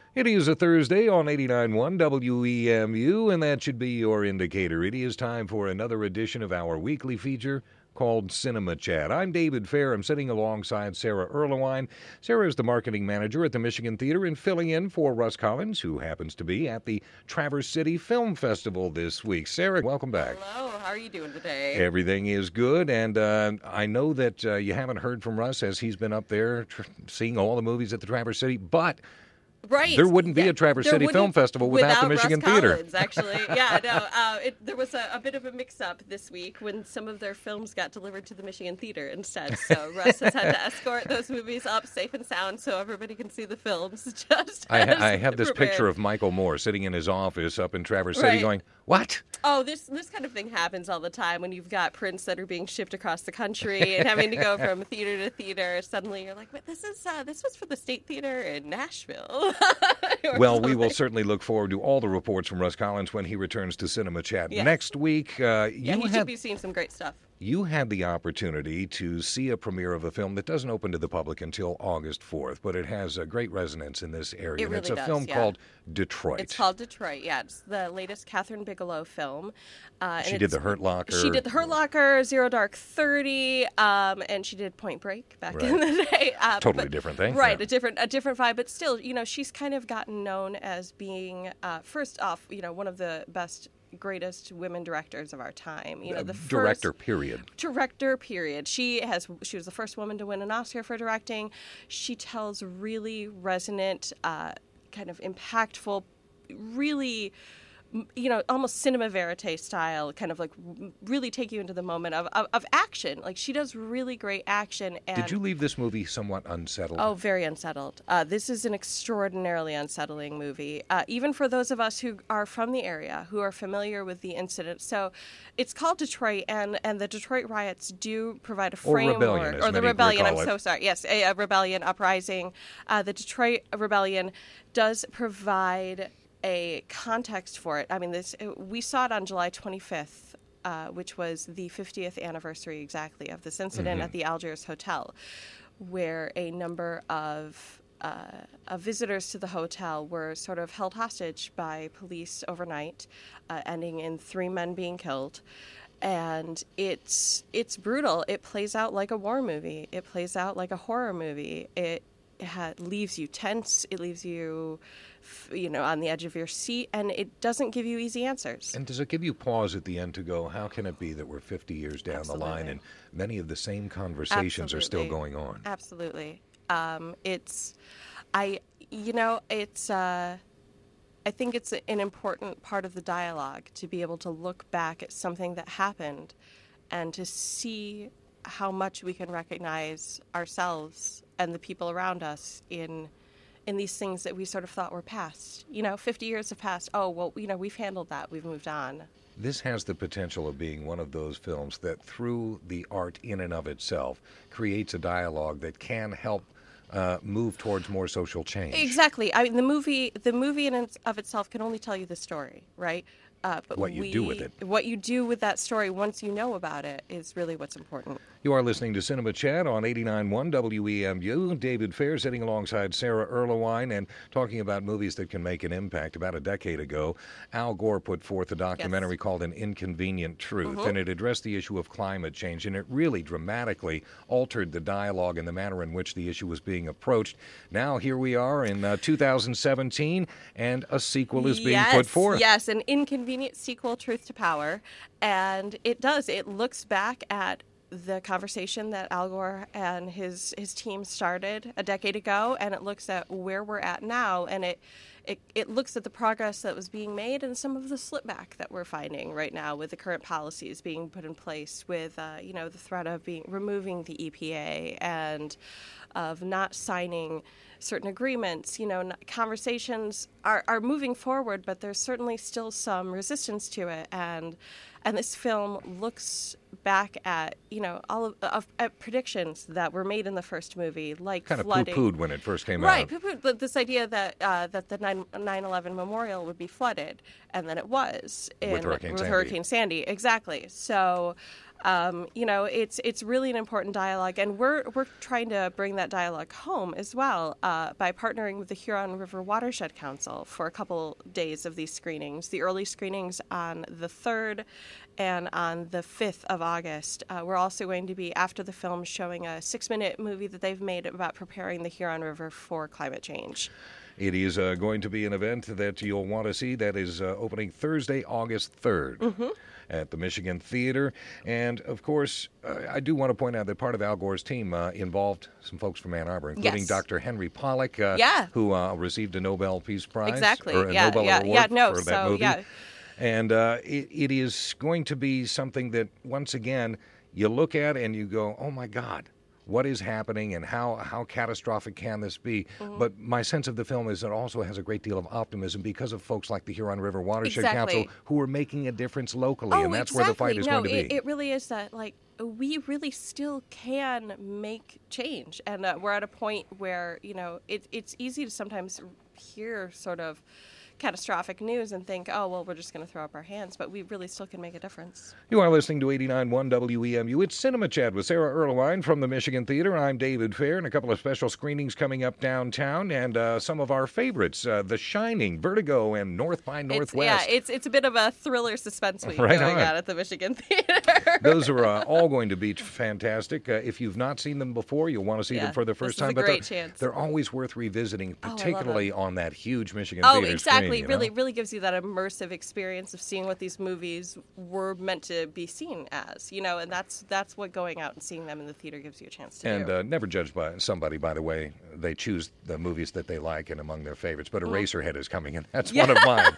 It is a Thursday on 89.1 WEMU, and that should be your indicator. It is time for another edition of our weekly feature called Cinema Chat. I'm David Fair. I'm sitting alongside Sarah Erlewine. Sarah is the marketing manager at the Michigan Theater and filling in for Russ Collins, who happens to be at the Traverse City Film Festival this week. Sarah, welcome back. Hello. How are you doing today? Everything is good, and I know that you haven't heard from Russ as he's been up there seeing all the movies at the Traverse City, but right. there wouldn't be a Traverse City Film Festival without the Michigan Russ Theater. Collins, actually. Yeah, no, there was a bit of a mix-up this week when some of their films got delivered to the Michigan Theater instead. So Russ has had to escort those movies up safe and sound so everybody can see the films. I have this picture of Michael Moore sitting in his office up in Traverse City going, what? Oh, this kind of thing happens all the time when you've got prints that are being shipped across the country and having to go from theater to theater. Suddenly you're like, "But this was for the State Theater in Nashville." Well, we will certainly look forward to all the reports from Russ Collins when he returns to Cinema Chat next week. He should be seeing some great stuff. You had the opportunity to see a premiere of a film that doesn't open to the public until August 4th, but it has a great resonance in this area. It really it's a does, film called Detroit. It's called Detroit, yeah. It's the latest Catherine Bigelow film. She did The Hurt Locker. She did The Hurt Locker, Zero Dark 30, and she did Point Break back in the day. Totally different thing. Right, yeah. a different vibe, but still, she's kind of gotten known as being, first off, one of the greatest women directors of our time. Director, period. Director, period. She was the first woman to win an Oscar for directing. She tells really resonant, kind of impactful, really, almost cinema verite style, kind of like really take you into the moment of action. Like, she does really great action. And did you leave this movie somewhat unsettled? Oh, very unsettled. This is an extraordinarily unsettling movie, even for those of us who are from the area, who are familiar with the incident. So it's called Detroit, and the Detroit riots do provide a framework. Or the rebellion, I'm it. so sorry. Yes, a rebellion, uprising. The Detroit rebellion does provide a context for it. I mean, we saw it on July 25th, which was the 50th anniversary exactly of this incident at the Algiers Hotel, where a number of visitors to the hotel were sort of held hostage by police overnight, ending in 3 men being killed. And it's brutal. It plays out like a war movie. It plays out like a horror movie. It leaves you tense. It leaves you on the edge of your seat, and it doesn't give you easy answers. And does it give you pause at the end to go, how can it be that we're 50 years down the line and many of the same conversations are still going on? Absolutely. I think it's an important part of the dialogue to be able to look back at something that happened and to see how much we can recognize ourselves and the people around us in these things that we sort of thought were past. 50 years have passed. Oh, well, we've handled that. We've moved on. This has the potential of being one of those films that, through the art in and of itself, creates a dialogue that can help move towards more social change. Exactly. I mean, the movie in and of itself can only tell you the story, right? But what you do with it. What you do with that story once you know about it is really what's important. You are listening to Cinema Chat on 89.1 WEMU. David Fair sitting alongside Sarah Erlewine and talking about movies that can make an impact. About a decade ago, Al Gore put forth a documentary called An Inconvenient Truth, and it addressed the issue of climate change, and it really dramatically altered the dialogue and the manner in which the issue was being approached. Now, here we are in 2017, and a sequel is being put forth. Yes, an inconvenient sequel, Truth to Power, and it looks back at the conversation that Al Gore and his team started a decade ago, and it looks at where we're at now, and it looks at the progress that was being made and some of the slip back that we're finding right now with the current policies being put in place, with the threat of removing the EPA and of not signing certain agreements. Conversations are moving forward, but there's certainly still some resistance to it, and this film looks back at all of predictions that were made in the first movie, like kind flooding. Of poo-pooed when it first came out. Right, poo-pooed, but this idea that the 9/11 memorial would be flooded, and then it was with Hurricane Sandy. Hurricane Sandy, exactly. So It's really an important dialogue, and we're trying to bring that dialogue home as well by partnering with the Huron River Watershed Council for a couple days of these screenings. The early screenings on the 3rd and on the 5th of August. We're also going to be, after the film, showing a 6-minute movie that they've made about preparing the Huron River for climate change. It is going to be an event that you'll want to see. That is opening Thursday, August 3rd. At the Michigan Theater. And, of course, I do want to point out that part of Al Gore's team involved some folks from Ann Arbor, including Dr. Henry Pollack, who received a Nobel Peace Prize. Exactly. Or a Nobel Award for that movie. Yeah. And it is going to be something that, once again, you look at and you go, oh, my God. What is happening and how catastrophic can this be? But my sense of the film is it also has a great deal of optimism because of folks like the Huron River Watershed Council who are making a difference locally, and that's where the fight is going to be. It really is that, we really still can make change, and we're at a point where, it's easy to sometimes hear sort of catastrophic news and think, oh, well, we're just going to throw up our hands, but we really still can make a difference. You are listening to 89.1 WEMU. It's Cinema Chat with Sarah Erlewine from the Michigan Theater. I'm David Fair, and a couple of special screenings coming up downtown, and some of our favorites, The Shining, Vertigo, and North by Northwest. It's a bit of a thriller suspense week going on at the Michigan Theater. Those are all going to be fantastic. If you've not seen them before, you'll want to see them for the first time. But great chance. They're always worth revisiting, particularly on that huge Michigan Theater screen. Exactly. Really gives you that immersive experience of seeing what these movies were meant to be seen as, and that's what going out and seeing them in the theater gives you a chance to do. And never judge by somebody by the way they choose the movies that they like and among their favorites. But Eraserhead is coming, and that's one of mine.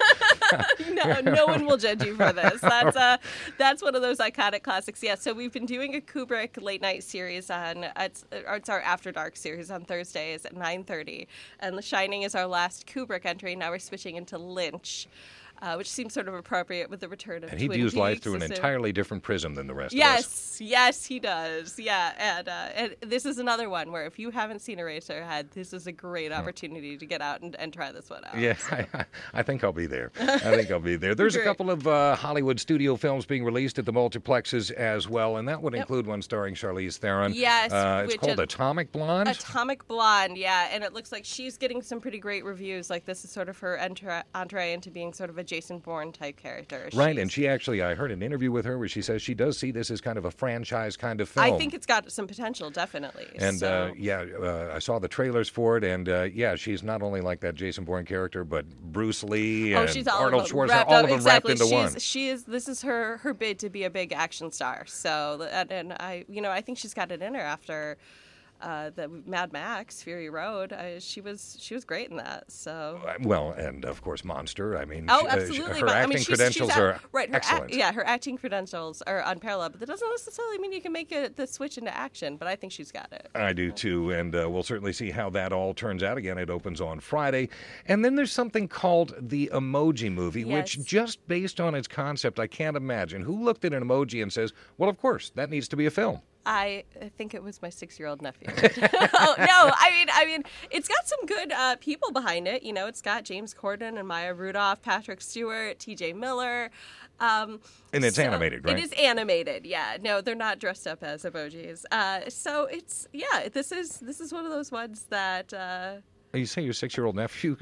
No one will judge you for this. That's one of those iconic classics. Yeah, so we've been doing a Kubrick late night series it's our After Dark series on Thursdays at 9:30, and The Shining is our last Kubrick entry. Now we're switching into Lynch, which seems sort of appropriate with the return of Twin Peaks. And he views life through an entirely different prism than the rest of us. Yes, he does. Yeah, and this is another one where if you haven't seen Eraserhead, this is a great opportunity to get out and try this one out. Yeah, I think I'll be there. There's a couple of Hollywood studio films being released at the multiplexes as well, and that would include one starring Charlize Theron. Yes. It's called Atomic Blonde. Atomic Blonde, yeah, and it looks like she's getting some pretty great reviews. Like, this is sort of her entree into being sort of a Jason Bourne type character. Right, and she actually, I heard an interview with her where she says she does see this as kind of a franchise kind of film. I think it's got some potential, definitely. And I saw the trailers for it, and she's not only like that Jason Bourne character, but Bruce Lee and Arnold Schwarzenegger, all of them wrapped into one. This is her bid to be a big action star. So, and I think she's got it in her after the Mad Max Fury Road. She was great in that. So and of course Monster. I mean, absolutely. Her acting credentials are excellent. Her acting credentials are unparalleled. But that doesn't necessarily mean you can make the switch into action. But I think she's got it. I do too, and we'll certainly see how that all turns out. Again, it opens on Friday, and then there's something called the Emoji Movie, which just based on its concept, I can't imagine who looked at an emoji and says, "Well, of course, that needs to be a film." I think it was my 6-year-old nephew. Oh, no, I mean, it's got some good people behind it. It's got James Corden and Maya Rudolph, Patrick Stewart, T.J. Miller. And it's animated, right? It is animated, yeah. No, they're not dressed up as emojis. So it's, this is one of those ones that... You say your 6-year-old nephew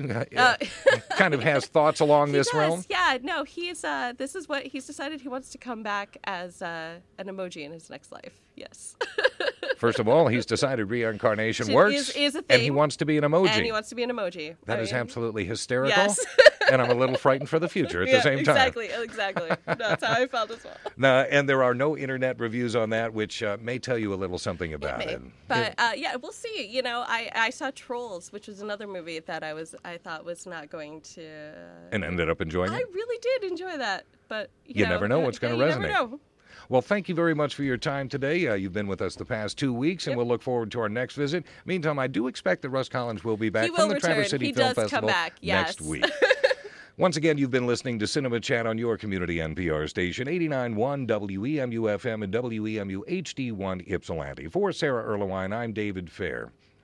kind of has thoughts along this realm? Yeah, no, he's decided he wants to come back as an emoji in his next life. Yes. First of all, he's decided reincarnation works, is a thing, and he wants to be an emoji. That is absolutely hysterical, yes. And I'm a little frightened for the future at the same time. Exactly. That's how I felt as well. Now, and there are no internet reviews on that, which may tell you a little something about it. But we'll see. I saw Trolls, which was another movie that I thought was not going to... And ended up enjoying it? I really did enjoy that, but... You never know what's going to resonate. You never know. Well, thank you very much for your time today. You've been with us the past 2 weeks, and we'll look forward to our next visit. Meantime, I do expect that Russ Collins will be back from the Traverse City Film Festival next week. Once again, you've been listening to Cinema Chat on your community NPR station, 89.1 WEMU FM and WEMU HD1 Ypsilanti. For Sarah Erlewine, I'm David Fair.